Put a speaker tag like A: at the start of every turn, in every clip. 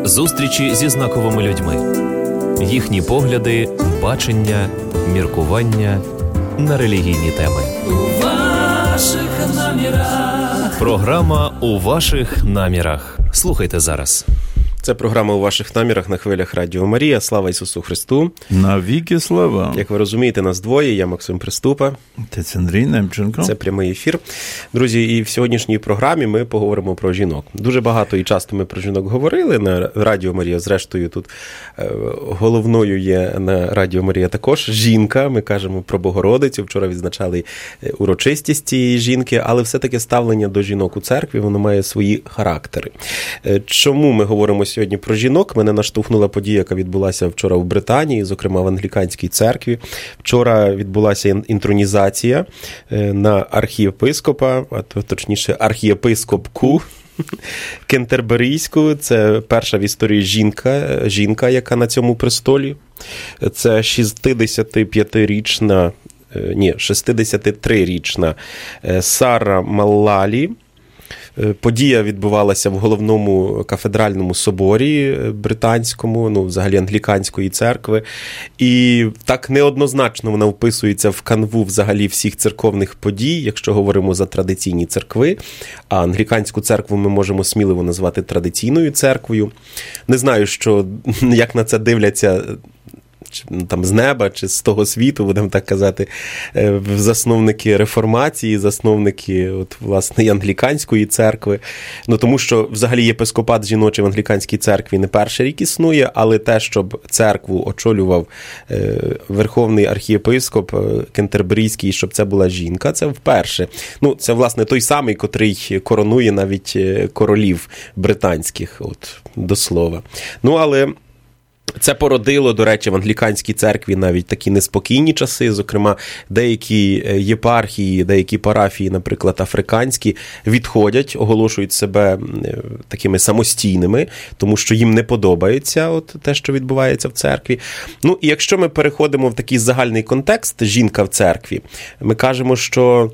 A: Зустрічі зі знаковими людьми. Їхні погляди, бачення, міркування на релігійні теми.
B: У ваших намірах.
A: Програма «У ваших намірах». Слухайте зараз.
C: Це програма «У ваших намірах» на хвилях Радіо Марія. Слава Ісусу Христу!
D: Навіки слава!
C: Як ви розумієте, нас двоє. Я Максим Приступа.
D: Отець Андрій Немченко.
C: Це прямий ефір. Друзі, і в сьогоднішній програмі ми поговоримо про жінок. Дуже багато і часто ми про жінок говорили на Радіо Марія. Зрештою, тут головною є на Радіо Марія також жінка. Ми кажемо про Богородицю. Вчора відзначали урочистість цієї жінки, але все-таки ставлення до жінок у церкві, воно має свої характери. Чому ми говоримо сьогодні про жінок? Мене наштовхнула подія, яка відбулася вчора в Британії, зокрема в англіканській церкві. Вчора відбулася інтронізація на архієпископа, а точніше архієпископку Кентерберійську. Це перша в історії жінка, яка на цьому престолі. Це 63-річна Сара Маллалі. Подія відбувалася в головному кафедральному соборі британському, взагалі англіканської церкви. І так неоднозначно вона вписується в канву взагалі всіх церковних подій, якщо говоримо за традиційні церкви. А англіканську церкву ми можемо сміливо назвати традиційною церквою. Не знаю, як на це дивляться там з неба чи з того світу, будемо так казати, засновники реформації, засновники власне і англіканської церкви. Тому що взагалі єпископат жіночий в англіканській церкві не перший рік існує, але те, щоб церкву очолював верховний архієпископ Кентерберійський, щоб це була жінка, це вперше. Це власне той самий, котрий коронує навіть королів британських, до слова. Але це породило, до речі, в англіканській церкві навіть такі неспокійні часи, зокрема, деякі єпархії, деякі парафії, наприклад, африканські, відходять, оголошують себе такими самостійними, тому що їм не подобається те, що відбувається в церкві. І якщо ми переходимо в такий загальний контекст «жінка в церкві», ми кажемо, що,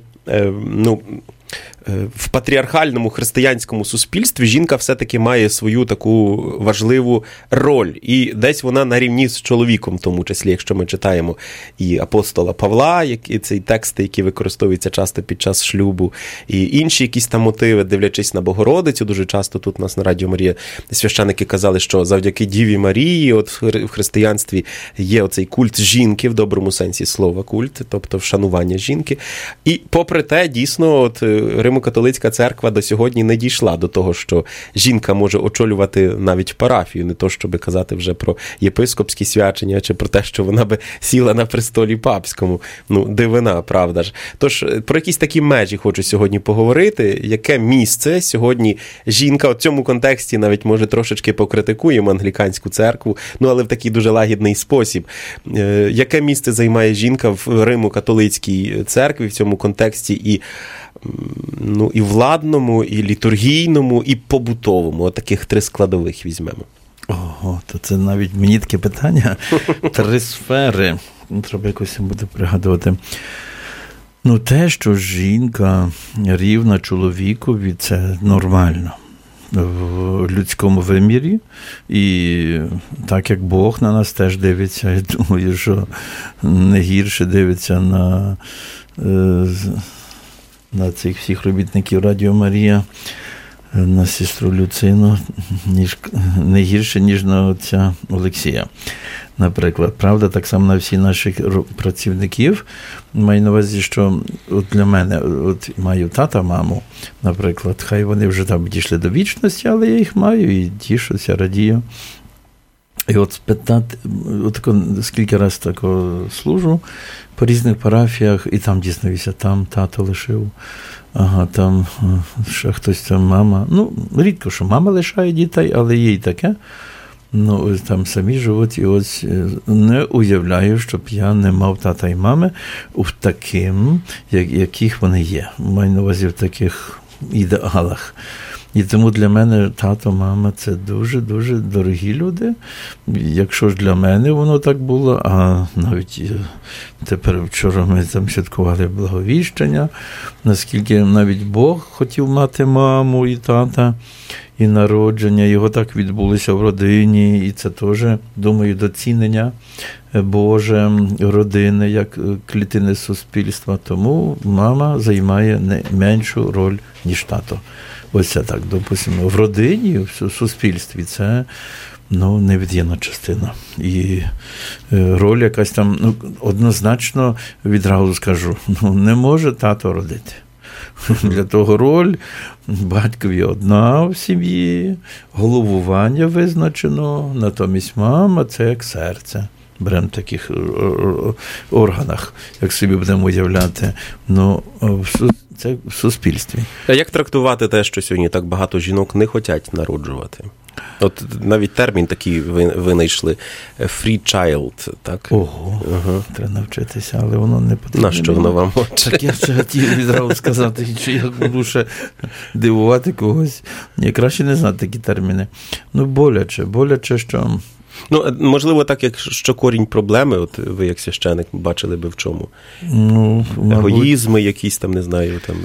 C: в патріархальному християнському суспільстві жінка все-таки має свою таку важливу роль. І десь вона на рівні з чоловіком, в тому числі, якщо ми читаємо і апостола Павла, і ці тексти, які використовуються часто під час шлюбу, і інші якісь там мотиви, дивлячись на Богородицю. Дуже часто тут у нас на Радіо Марія священники казали, що завдяки Діві Марії в християнстві є оцей культ жінки, в доброму сенсі слова культ, тобто вшанування жінки. І попри те, дійсно, Римо-католицька церква до сьогодні не дійшла до того, що жінка може очолювати навіть парафію, не то, щоб казати вже про єпископські свячення, чи про те, що вона би сіла на престолі папському. Дивина, правда ж. Тож, про якісь такі межі хочу сьогодні поговорити. Яке місце сьогодні жінка, в цьому контексті навіть, може, трошечки покритикуємо англіканську церкву, але в такий дуже лагідний спосіб. Яке місце займає жінка в Римо-католицькій церкві в цьому контексті і владному, і літургійному, і побутовому. Таких 3 складових візьмемо.
D: Ого, то це навіть мені таке питання. 3 сфери. Треба якось буде пригадувати. Те, що жінка рівна чоловікові, це нормально в людському вимірі. І так, як Бог на нас теж дивиться, я думаю, що не гірше дивиться на цих всіх робітників Радіо Марія, на сестру Люцину, не гірше, ніж на отця Олексія, наприклад. Правда, так само на всі наших працівників. Маю на увазі, що для мене, маю тата, маму, наприклад, хай вони вже там дійшли до вічності, але я їх маю і тішуся, радію. І спитати, скільки раз такого служу по різних парафіях, і там дізнаюся, там тато лишив, там ще хтось там, мама. Рідко, що мама лишає дітей, але є й таке. Там самі живуть, і не уявляю, щоб я не мав тата і мами в таким, яких вони є. Маю на увазі в таких ідеалах. І тому для мене тато, мама – це дуже-дуже дорогі люди. Якщо ж для мене воно так було, а навіть тепер вчора ми там святкували Благовіщення, наскільки навіть Бог хотів мати маму і тата. і народження, його так відбулося в родині, і це теж, думаю, доцінення Боже родини, як клітини суспільства. Тому мама займає не меншу роль, ніж тато. Ось це так, допустимо, в родині, в суспільстві це невід'ємна частина. І роль якась там, однозначно, відразу скажу, не може тато родити. Для того роль батькові одна в сім'ї, головування визначено, натомість мама – це як серце. Беремо в таких органах, як собі будемо уявляти, це в суспільстві.
C: А як трактувати те, що сьогодні так багато жінок не хочуть народжувати? От навіть термін такий винайшли – free child, так?
D: Ого, треба навчитися, але воно не потрібно.
C: На що воно вам?
D: Так я ще хотів відразу сказати, що я буду ще дивувати когось. Ні, краще не знати такі терміни. Боляче, що...
C: Можливо, так, як що корінь проблеми, от ви як священик бачили би в чому? Егоїзми якісь там, не знаю. Там.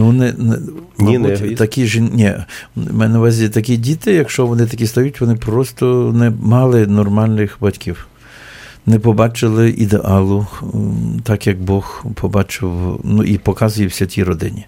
D: Не егоїзм. Такі в мене на увазі такі діти, якщо вони такі стають, вони просто не мали нормальних батьків. Не побачили ідеалу, так як Бог побачив, і показує в святій родині.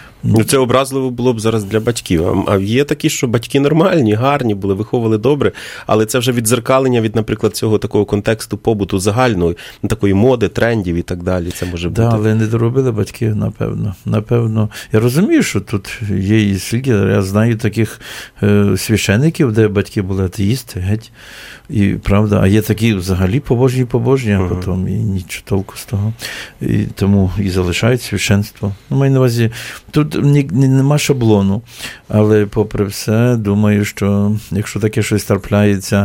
C: Це образливо було б зараз для батьків. А є такі, що батьки нормальні, гарні були, виховували добре, але це вже віддзеркалення від, наприклад, цього такого контексту побуту загальної, такої моди, трендів і так далі. Це може бути.
D: Так, але не доробили батьки, напевно. Я розумію, що тут є і сліди, я знаю таких священиків, де батьки були атеїсти, геть. І правда, а є такі взагалі побожні, а потім і нічого толку з того. І тому і залишають священство. Маю на увазі, тут нема шаблону, але попри все, думаю, що якщо таке щось трапляється,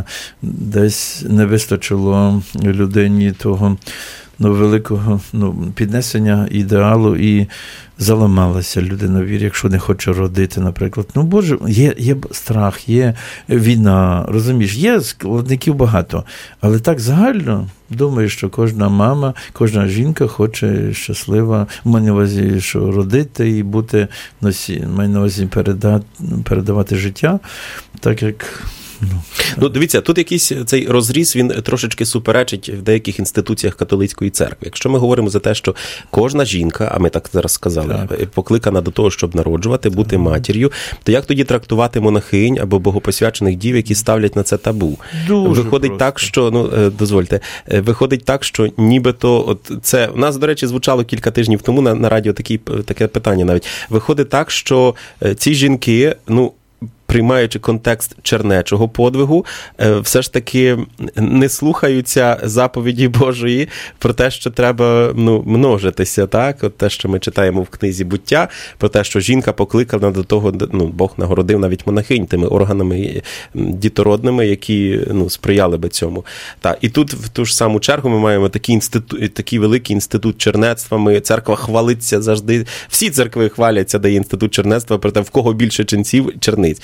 D: десь не вистачило людині того великого піднесення ідеалу і заламалася людина в вірі, якщо не хоче родити, наприклад. Боже, є страх, є війна, розумієш, є складників багато, але так загально, думаю, що кожна мама, кожна жінка хоче щаслива, маю на увазі, що родити і бути маю на увазі передавати життя, так як...
C: Дивіться, тут якийсь цей розріз, він трошечки суперечить в деяких інституціях католицької церкви. Якщо ми говоримо за те, що кожна жінка, а ми так зараз сказали, покликана до того, щоб народжувати, бути матір'ю, то як тоді трактувати монахинь або богопосвячених дів, які ставлять на це табу? Виходить так, що, дозвольте, виходить так, що нібито, це, у нас, до речі, звучало кілька тижнів тому на радіо таке питання навіть. Виходить так, що ці жінки, приймаючи контекст чернечого подвигу, все ж таки не слухаються заповіді Божої про те, що треба множитися, так? От те, що ми читаємо в книзі «Буття», про те, що жінка покликана до того, Бог нагородив навіть монахинь тими органами дітородними, які сприяли би цьому. І тут в ту ж саму чергу ми маємо такий великий інститут чернецтва, церква хвалиться завжди, всі церкви хваляться, де є інститут чернецтва, про те, в кого більше ченців, черниць.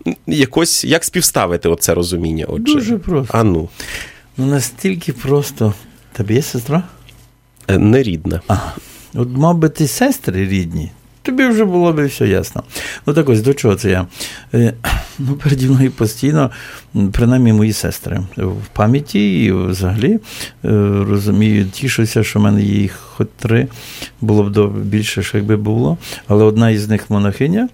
C: Якось, як співставити оце розуміння? Отже?
D: Дуже просто. Настільки просто. Тобі є сестра?
C: Не рідна.
D: От, мав би ти сестри рідні, тобі вже було б все ясно. Так ось, до чого це я? Переді мною постійно, принаймні, мої сестри в пам'яті і взагалі, розумію, тішуся, що в мене є їх хоч 3, було б більше, що якби було, але одна із них монахиня.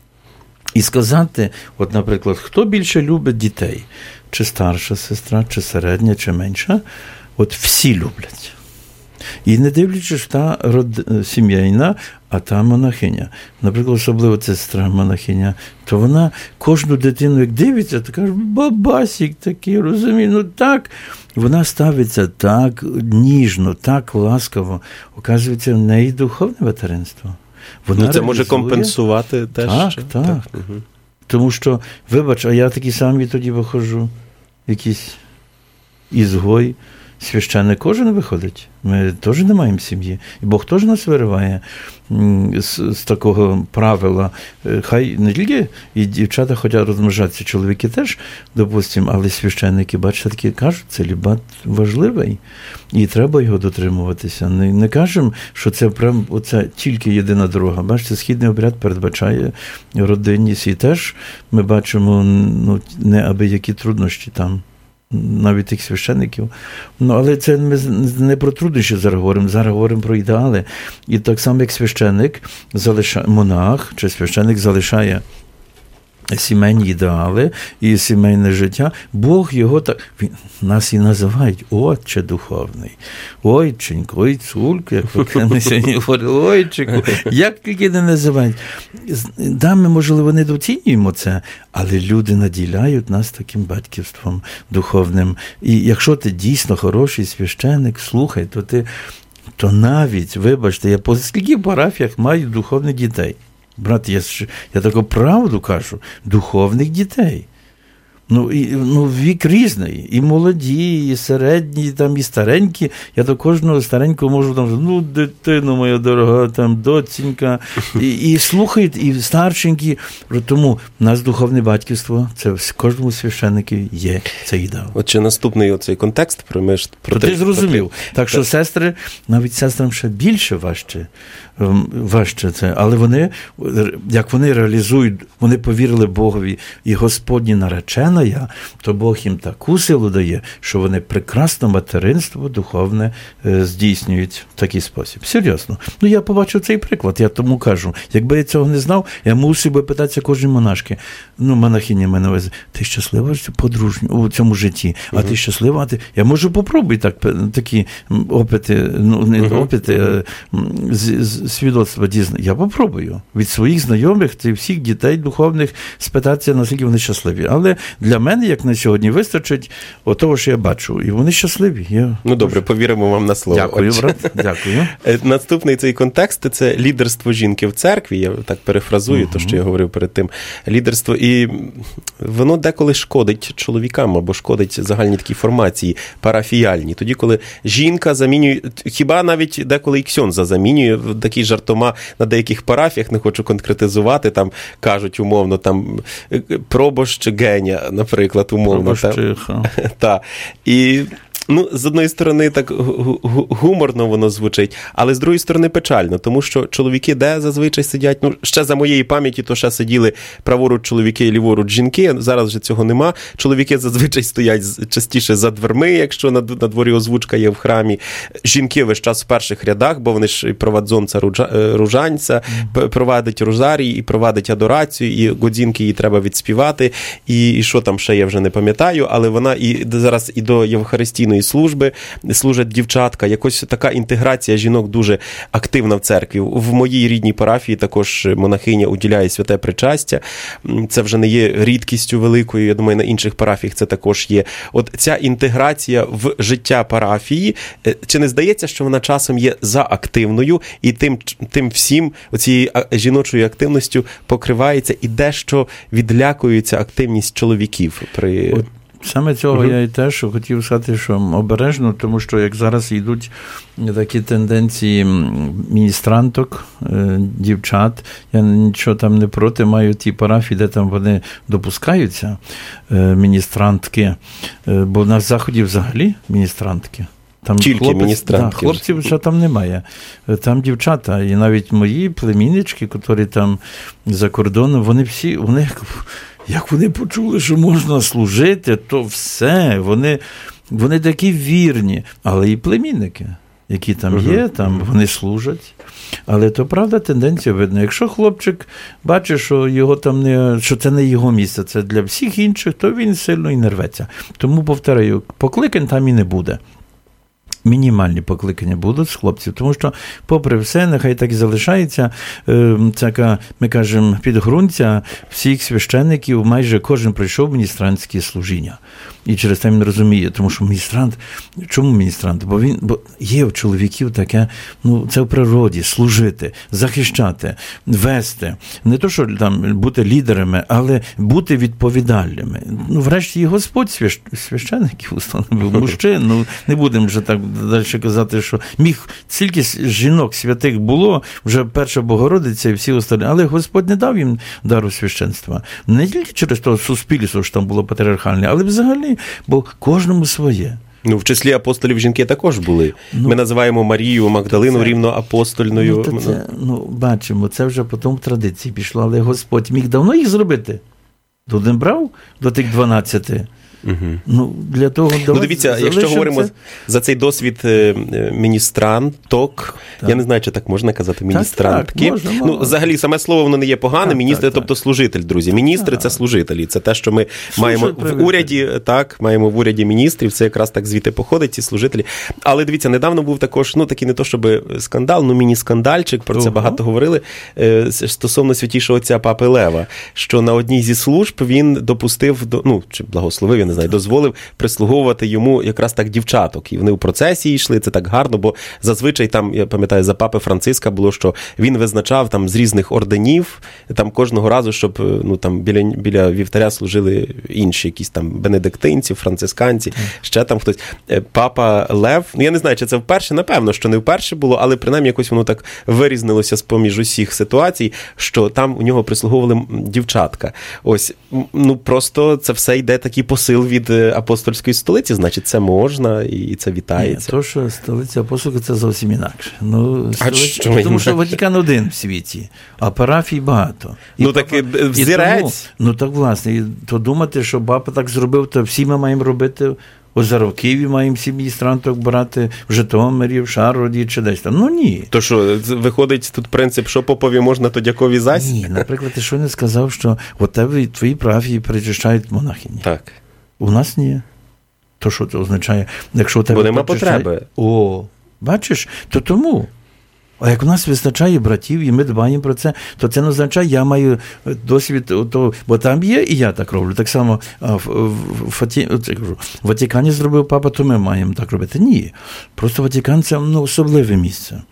D: І сказати, от, наприклад, хто більше любить дітей? Чи старша сестра, чи середня, чи менша? От всі люблять. І не дивлячись, та сім'яйна, а та монахиня. Наприклад, особливо ця сестра монахиня, то вона кожну дитину, як дивиться, то каже, бабасік такий, розуміє, так. Вона ставиться так ніжно, так ласково. Оказується, в неї духовне материнство.
C: Це може компенсувати теж?
D: Так. Угу. Тому що, вибач, а я такий самий тоді виходжу, якийсь ізгой, священник кожен виходить. Ми теж не маємо сім'ї. І Бог теж нас вириває з такого правила. Хай не тільки і дівчата хочуть розмножатися, чоловіки теж, допустимо, але священники, бачите, такі кажуть, целібат важливий, і треба його дотримуватися. Не кажемо, що це прям оце тільки єдина дорога. Бачите, східний обряд передбачає родинність, і теж ми бачимо неабиякі труднощі там. Навіть тих священників. Але це ми не про труднощі зараз говоримо про ідеали. І так само, як священник монах чи священник залишає сімейні ідеали і сімейне життя, Бог його так, нас і називають отче духовний, ойченько, ойцулько, як ми сьогодні говорили, ойчику, як тільки не називають. Да, ми, можливо, не доцінюємо це, але люди наділяють нас таким батьківством духовним. І якщо ти дійсно хороший священник, слухай, то навіть, вибачте, я по скільки парафіях маю духовних дітей. Брат, я таку правду кажу, духовних дітей. Вік різний, і молоді, і середні, там, і старенькі. Я до кожного старенького можу там, дитино моя дорога, там, доцінька, і слухають, і старшенькі. Тому в нас духовне батьківство, це в кожному священнику є цей ідеал.
C: Отже, наступний оцей контекст про
D: ти зрозумів. Так що сестри, навіть сестрам ще більше важче це, але вони, як вони реалізують, вони повірили Богові і Господні наречена я, то Бог їм таку силу дає, що вони прекрасно материнство духовне здійснюють в такий спосіб. Серйозно. Я побачив цей приклад, я тому кажу. Якби я цього не знав, я мусив би питатися кожної монашки. Монахиня мене везе, ти щаслива у цьому житті? А ти щаслива? Я можу попробувати такі опити, свідоцтва дізнати. Я попробую. Від своїх знайомих і всіх дітей духовних спитатися, наскільки вони щасливі. Але для мене, як на сьогодні, вистачить того, що я бачу. І вони щасливі.
C: Добре, повіримо вам на слово.
D: Дякую, брат. Дякую.
C: Наступний цей контекст – це лідерство жінки в церкві. Я так перефразую те, що я говорив перед тим. Лідерство. І воно деколи шкодить чоловікам або шкодить загальній такій формації парафіяльній. Тоді, коли жінка замінює, хіба навіть деколи і ксьондза замінює, такі жартома на деяких парафіях, не хочу конкретизувати, там кажуть умовно, там пробощ геня, наприклад, умовно. Так. І з одної сторони, так гуморно воно звучить, але з другої сторони печально, тому що чоловіки де зазвичай сидять, ще за моєї пам'яті, то ще сиділи праворуч чоловіки і ліворуч жінки, зараз вже цього нема. Чоловіки зазвичай стоять частіше за дверми, якщо на дворі озвучка є в храмі. Жінки весь час в перших рядах, бо вони ж провадзонця ружанця, провадить розарій, і провадить адорацію, і годзінки їй треба відспівати, і що там ще я вже не пам'ятаю, але вона і зараз і до Євхаристійної служби служать дівчатка. Якось така інтеграція жінок дуже активна в церкві. В моїй рідній парафії також монахиня уділяє святе причастя. Це вже не є рідкістю великою. Я думаю, на інших парафіях це також є. От ця інтеграція в життя парафії, чи не здається, що вона часом є заактивною і тим всім оцією жіночою активністю покривається і дещо відлякується активність чоловіків при...
D: Саме цього я і теж хотів сказати, що обережно, тому що як зараз йдуть такі тенденції міністранток, дівчат, я нічого там не проти, маю ті парафії, де там вони допускаються, міністрантки, бо на Заході взагалі міністрантки. Там
C: тільки міністрантки.
D: Хлопців ще там немає. Там дівчата, і навіть мої племіннички, які там за кордоном, вони всі, як вони почули, що можна служити, то все, вони такі вірні. Але і племінники, які там є, там вони служать. Але то, правда, тенденція видно. Якщо хлопчик бачить, що його там що це не його місце, це для всіх інших, то він сильно і не рветься. Тому, повторюю, покликань там і не буде. мінімальні покликання будуть з хлопців, тому що, попри все, нехай так і залишається така, ми кажемо, підґрунтя всіх священників, майже кожен пройшов міністрантське служіння. І через те він розуміє, тому що міністрант, чому міністрант? Бо є у чоловіків таке, це в природі, служити, захищати, вести. Не то, що там бути лідерами, але бути відповідальними. Врешті і Господь священників установив, мужчин, не будемо вже так далі казати, що стільки жінок святих було, вже перша Богородиця і всі остальні, але Господь не дав їм дару священства. Не тільки через то суспільство, що там було патріархальне, але взагалі, бо кожному своє.
C: В числі апостолів жінки також були. Ми називаємо Марію Магдалину рівноапостольною.
D: Бачимо, це вже потім в традиції пішло, але Господь міг давно їх зробити. Тут не брав до тих 12. Для того,
C: дивіться, якщо говоримо за цей досвід міністранток, я не знаю, чи так можна казати, міністрантки. Взагалі, саме слово, воно не є погане, міністр, тобто служитель, друзі. Міністри – це служителі, це те, що ми маємо в уряді, маємо в уряді міністрів, це якраз так звідти походить, ці служителі. Але дивіться, недавно був також, такий не то, щоб скандал, міні-скандальчик, про це багато говорили, стосовно святішого отця Папи Лева, що на одній зі служб він допустив, чи благословив, я не знаю, дозволив прислуговувати йому якраз так дівчаток. І вони в процесії йшли, це так гарно, бо зазвичай там, я пам'ятаю, за Папи Франциска було, що він визначав там з різних орденів, там кожного разу, щоб там біля вівтаря служили інші якісь там бенедиктинці, францисканці, ще там хтось. Папа Лев, я не знаю, чи це вперше, напевно, що не вперше було, але принаймні якось воно так вирізнилося з-поміж усіх ситуацій, що там у нього прислуговували дівчатка. Ось, просто це все йде такий посил від апостольської столиці, значить, це можна і це вітається.
D: То, що столиця апостольська, це зовсім інакше. Тому що Ватикан один в світі, а парафій багато.
C: Взірець.
D: Так, власне, то думати, що папа так зробив, то всі ми маємо робити. Озеро в Києві маємо всі міністранток брати, в Житомирі, в Шаргороді чи десь там. Ні.
C: То що, виходить тут принцип, що попові можна, то дякові зась?
D: Ні, наприклад, ти що не сказав, що от тебе твої парафії перечищають монахині.
C: Так.
D: У нас ні. То що це означає? Якщо у тебе
C: бо нема потреби.
D: Бачиш? То тому. А як у нас вистачає братів, і ми дбаємо про це, то це не означає, я маю досвід, бо там є, і я так роблю. Так само в Ватикані зробив папа, то ми маємо так робити. Ні. Просто Ватикан – це особливе місце.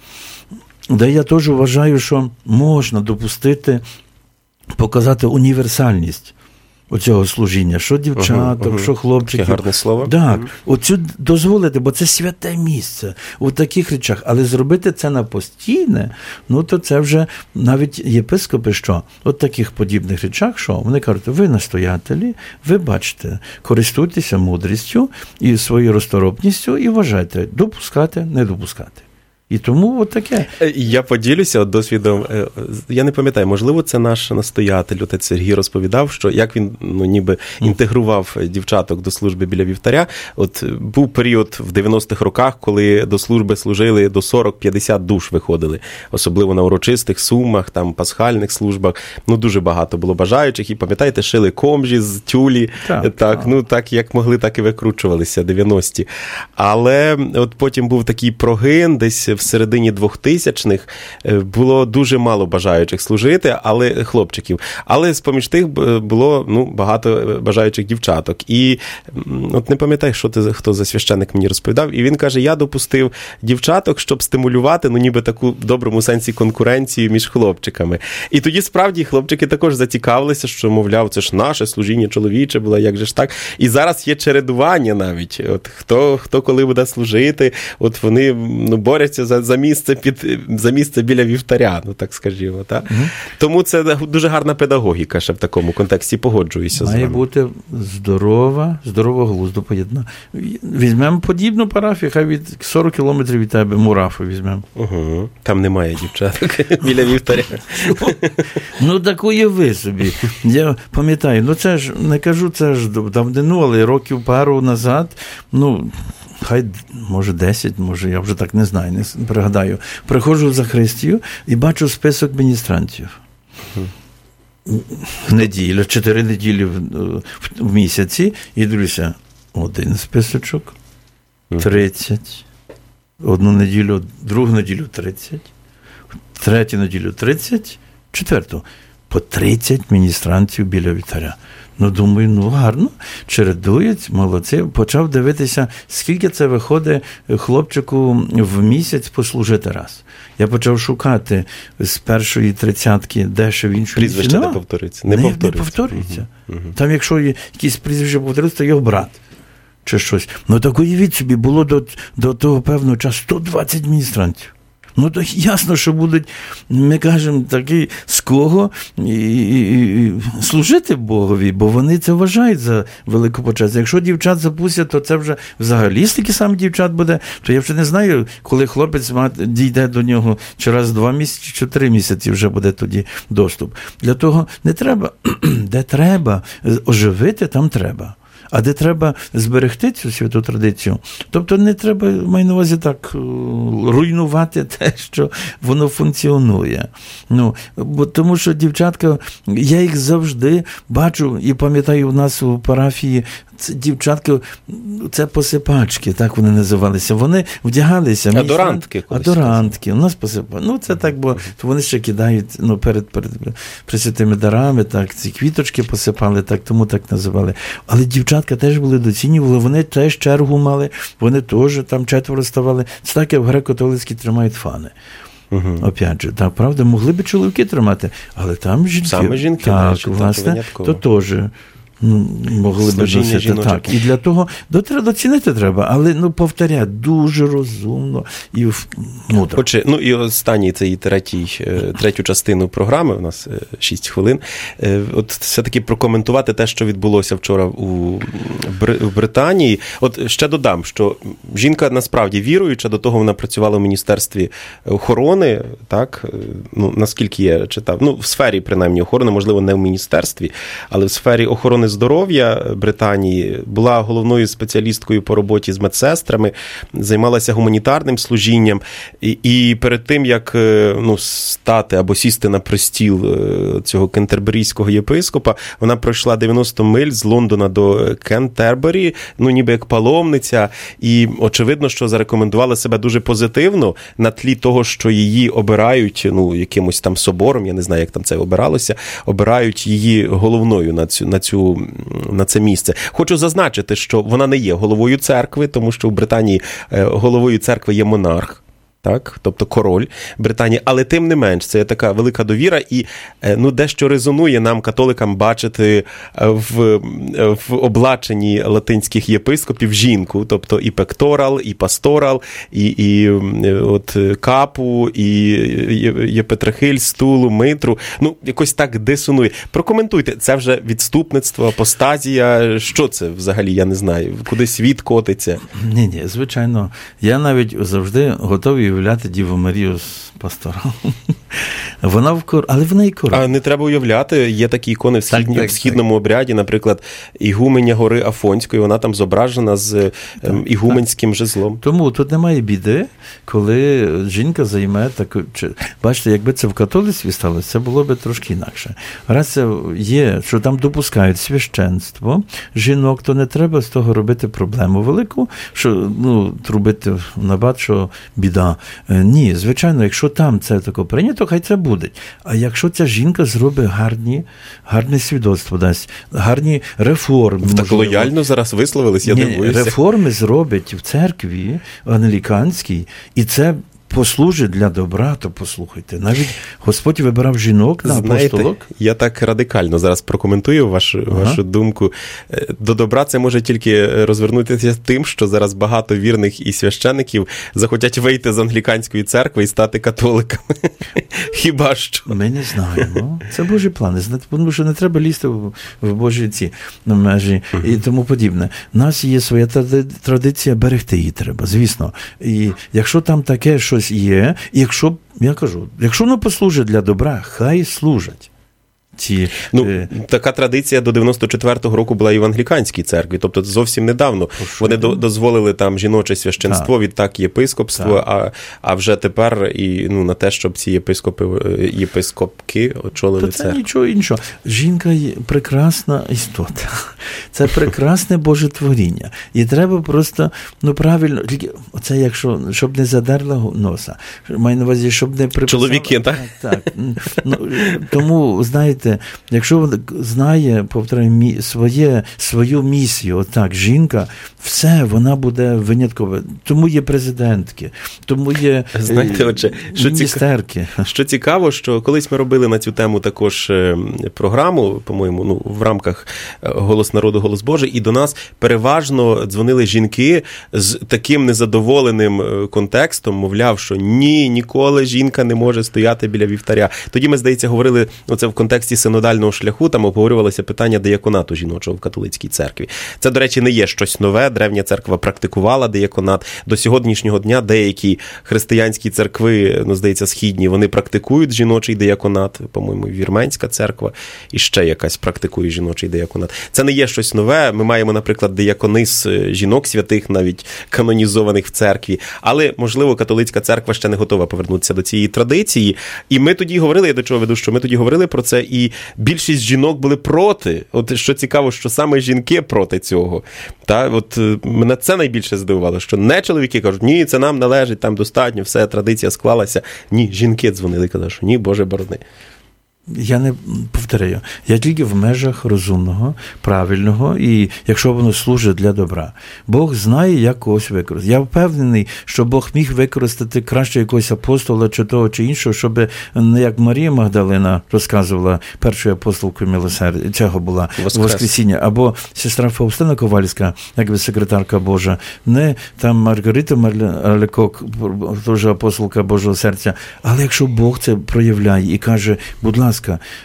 D: Де я теж вважаю, що можна допустити, показати універсальність оцього служіння, що дівчаток, що хлопчиків.
C: Таке гарне слово.
D: Так, оцю дозволити, бо це святе місце у таких речах, але зробити це на постійне, то це вже навіть єпископи, що от таких подібних речах, що вони кажуть, ви настоятелі, ви бачите, користуйтеся мудрістю і своєю розторопністю і вважайте, допускати, не допускати. І тому от таке.
C: Я поділюся досвідом. Я не пам'ятаю, можливо, це наш настоятель, отець Сергій розповідав, що як він ніби інтегрував дівчаток до служби біля вівтаря. От був період в 90-х роках, коли до служби служили до 40-50 душ виходили. Особливо на урочистих сумах, там пасхальних службах. Дуже багато було бажаючих. І пам'ятаєте, шили комжі з тюлі. Так як могли, так і викручувалися 90-ті. Але от потім був такий прогин, десь в середині 2000-х було дуже мало бажаючих служити, але хлопчиків. Але з-поміж тих було багато бажаючих дівчаток. І от не пам'ятаю, хто за священник мені розповідав, і він каже, я допустив дівчаток, щоб стимулювати, ніби таку в доброму сенсі конкуренцію між хлопчиками. І тоді справді хлопчики також зацікавилися, що, мовляв, це ж наше служіння чоловіче було, як же ж так. І зараз є чередування навіть. От хто коли буде служити, от вони борються за місце біля вівтаря, так скажімо. Так? Угу. Тому це дуже гарна педагогіка ще в такому контексті, погоджуюся з вами.
D: Має бути здорова глузду поєднана. Візьмемо подібну парафію, хай від 40 кілометрів від тебе Мурафу візьмемо.
C: Угу. Там немає дівчаток біля вівтаря.
D: Так уяви собі. Я пам'ятаю, це ж, не кажу, це ж давнину, але років пару назад, хай, може 10, може, я вже так не знаю, не пригадаю. Приходжу в Захристію і бачу список міністрантів. Неділя, 4 неділі в місяці, і дивлюся, один списочок, 30, одну неділю, другу неділю 30, третю неділю 30, четверту по 30 міністрантів біля вівтаря. Думаю, гарно, чередують, молодці. Почав дивитися, скільки це виходить хлопчику в місяць послужити раз. Я почав шукати з першої 30-ки, де ще в іншому.
C: Прізвище не повторюється. Не повторюється.
D: Угу. Там, якщо якісь прізвище повторюється, то його брат. Чи щось. Так уявіть собі, було до того певного часу 120 міністрантів. То ясно, що будуть, ми кажемо, такі з кого і служити Богові, бо вони це вважають за велику почесть. Якщо дівчат запустять, то це вже взагалі стільки саме дівчат буде, то я вже не знаю, коли хлопець дійде до нього, чи раз 2 місяці, чи 3 місяці вже буде тоді доступ. Для того не треба, де треба оживити, там треба. А де треба зберегти цю святу традицію, тобто не треба, маю на увазі так, руйнувати те, що воно функціонує. Тому що дівчатка, я їх завжди бачу і пам'ятаю, у нас у парафії це дівчатки, це посипачки, так вони називалися. Вони вдягалися. Адорантки. У нас посипачки. Це так, бо вони ще кидають перед пресвятими дарами, так, ці квіточки посипали, так, тому так називали. Але дівчатка теж були доцінювали, вони теж чергу мали, вони теж там 4 ставали. Це так, як в греко-католицькій тримають фани. Опять же, так, правда, могли б чоловіки тримати, але там жінки.
C: Саме жінки,
D: так, власне, то теж. Могли б носити так. І для того доцінити треба, але, повторяю, дуже розумно і мудро.
C: Отже, і останній, це і третю частину програми, у нас 6 хвилин, от все-таки прокоментувати те, що відбулося вчора у Британії. От ще додам, що жінка насправді віруюча, до того вона працювала в Міністерстві охорони, так, наскільки я читав, в сфері, принаймні, охорони, можливо, не в міністерстві, але в сфері охорони здоров'я Британії, була головною спеціалісткою по роботі з медсестрами, займалася гуманітарним служінням, і перед тим, як стати або сісти на престіл цього кентерберійського єпископа, вона пройшла 90 миль з Лондона до Кентербері, ніби як паломниця, і очевидно, що зарекомендувала себе дуже позитивно на тлі того, що її обирають, якимось там собором, я не знаю, як там це обиралося, обирають її головною на це місце. Хочу зазначити, що вона не є головою церкви, тому що в Британії головою церкви є монарх. Так, тобто король Британії, але тим не менш, це така велика довіра і дещо резонує нам, католикам, бачити в облаченні латинських єпископів жінку, тобто і пекторал, і пасторал, і от капу, і єпитрахиль, стулу, митру, якось так дисонує. Прокоментуйте, це вже відступництво, апостазія, що це взагалі, я не знаю, куди світ котиться?
D: Ні, звичайно, я навіть завжди готовий уявляти Діву Марію з пастором. Але вона і король.
C: А не треба уявляти, є такі ікони в східному обряді, наприклад, ігуменя гори Афонської, вона там зображена з ігуменським жезлом.
D: Тому тут немає біди, коли жінка займе таку... Бачите, якби це в католицтві сталося, це було б трошки інакше. Раз це є, що там допускають священство жінок, то не треба з того робити проблему велику, що, трубити на бат, що біда. Ні, звичайно, якщо там це таке прийнято, хай це буде. А якщо ця жінка зробить гарне свідоцтво, дасть, гарні реформи.
C: Ви так лояльно зараз висловились, я дивуюся.
D: Реформи зробить в церкві англіканській, і це послужить для добра, то послухайте. Навіть Господь вибирав жінок на апостолок.
C: Я так радикально зараз прокоментую вашу думку. До добра це може тільки розвернутися тим, що зараз багато вірних і священиків захотять вийти з англіканської церкви і стати католиками. Хіба що?
D: Ми не знаємо. Це Божі плани. Тому що не треба лізти в Божі ці межі і тому подібне. У нас є своя традиція, берегти її треба, звісно. І якщо там таке щось є, і якщо воно послужить для добра, хай служать. ці...
C: Така традиція до 94-го року була і в англіканській церкві, тобто зовсім недавно вони дозволили там жіноче священство, відтак єпископство, а вже тепер і на те, щоб ці єпископки очолили церкву.
D: Це нічого іншого. Жінка є прекрасна істота. Це прекрасне Боже творіння. І треба просто, правильно, оце якщо, щоб не задерла носа. Маю на увазі, щоб не приписала.
C: Чоловіки, так?
D: Так. Тому, знаєте, якщо вона знає, повторюю, свою місію, отак, жінка, все, вона буде виняткова. Тому є президентки, тому є міністерки.
C: Що цікаво, що колись ми робили на цю тему також програму, по-моєму, в рамках «Голос народу, голос Божий», і до нас переважно дзвонили жінки з таким незадоволеним контекстом, мовляв, що ніколи жінка не може стояти біля вівтаря. Тоді ми, здається, говорили, це в контексті синодального шляху, там обговорювалося питання дияконату жіночого в католицькій церкві. Це, до речі, не є щось нове. Древня церква практикувала дияконат. До сьогоднішнього дня деякі християнські церкви, здається, східні, вони практикують жіночий дияконат. По-моєму, Вірменська церква і ще якась практикує жіночий дияконат. Це не є щось нове. Ми маємо, наприклад, дияконис жінок святих, навіть канонізованих в церкві. Але, можливо, католицька церква ще не готова повернутися до цієї традиції. І ми тоді говорили, я до чого веду, що ми тоді говорили про це, і більшість жінок були проти. От що цікаво, що саме жінки проти цього. От мене це найбільше здивувало, що не чоловіки кажуть, ні, це нам належить, там достатньо, все, традиція склалася. Ні, жінки дзвонили і казали, що ні, Боже борони.
D: Я не повторяю, я тільки в межах розумного, правильного, і якщо воно служить для добра. Бог знає, як когось використати. Я впевнений, що Бог міг використати краще якогось апостола, чи того, чи іншого, щоб не як Марія Магдалина розказувала першою апостолкою милосердя, цього була Воскресіння, або сестра Фаустина Ковальська, якби секретарка Божа, не там Маргарита Маляко, теж апостолка Божого серця, але якщо Бог це проявляє і каже, будь ласка,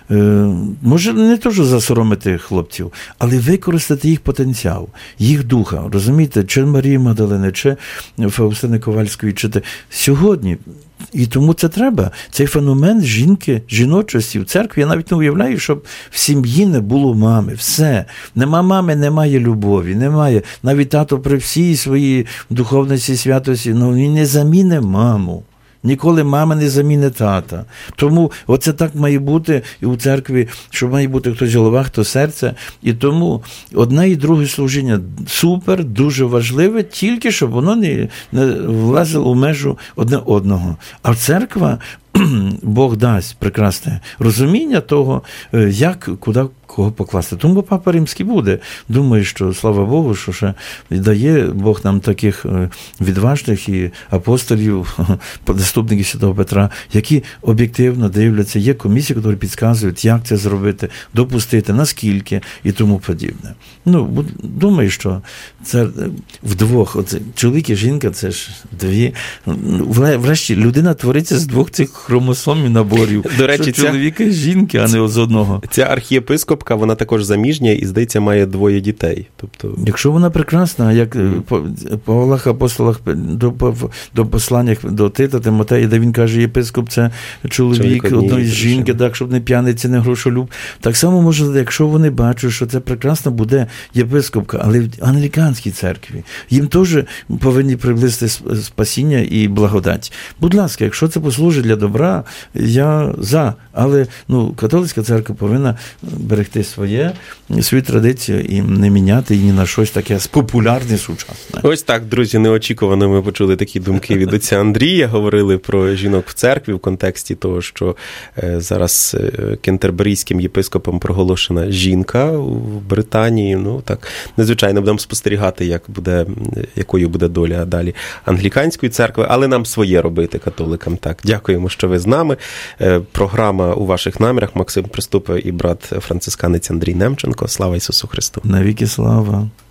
D: може не то, що засоромити хлопців, але використати їх потенціал, їх духа, розумієте, чи Марії Магдалини, чи Фаустини Ковальської, чи сьогодні. І тому це треба. Цей феномен жінки, жіночості в церкві, я навіть не уявляю, щоб в сім'ї не було мами. Все. Нема мами, немає любові, немає. Навіть тато при всій своїй духовності, святості, він не заміне маму. Ніколи мама не замінить тата. Тому оце так має бути і у церкві, що має бути хтось голова, хто серце. І тому одне і друге служіння супер, дуже важливе, тільки щоб воно не влазило у межу одне одного. А церква, Бог дасть прекрасне розуміння того, як, куди, кого покласти. Тому Папа Римський буде. Думаю, що, слава Богу, що ще дає Бог нам таких відважних і апостолів, заступників Святого Петра, які об'єктивно дивляться. Є комісії, які підказують, як це зробити, допустити, наскільки і тому подібне. Думаю, що це вдвох. Чоловік і жінка – це ж дві. Врешті, людина твориться з двох цих хромосом і наборів.
C: До речі,
D: чоловіка і жінки, а не з одного.
C: Ця архієпископка, вона також заміжня і, здається, має 2 дітей.
D: Якщо вона прекрасна, як по Павлах апостолах до посланнях до Тита, Тимотея, де він каже, єпископ – це чоловік одної жінки, так, щоб не п'яниці, не грошолюб. Так само може, якщо вони бачать, що це прекрасно буде єпископка, але в англіканській церкві. Їм теж повинні приблизити спасіння і благодать. Будь ласка, якщо це послужить для добра, я за. Але католицька церква повинна берегти свою традицію і не міняти її на щось таке популярне, сучасне.
C: Ось так, друзі, неочікувано ми почули такі думки від отця Андрія. Говорили про жінок в церкві в контексті того, що зараз кентерберійським єпископом проголошена жінка в Британії. Так, незвичайно будемо спостерігати, якою буде доля далі англіканської церкви, але нам своє робити, католикам. Так, дякуємо, що ви з нами. Програма «У ваших намірах». Максим Приступа і брат францисканець Андрій Немченко. Слава Ісусу Христу!
D: Навіки слава!